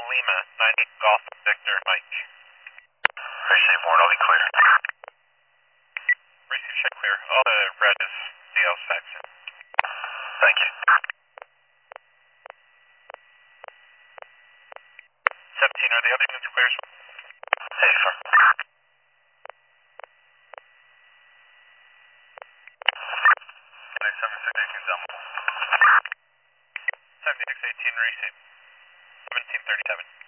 Lima, 98 Golf Victor Mike. Receive Warren, I'll be clear. Receive check clear. All the red is DL Saxon. Thank you. 17, are the other units clear? Affirm. 7618 Zelma. 7618, receive. 1737.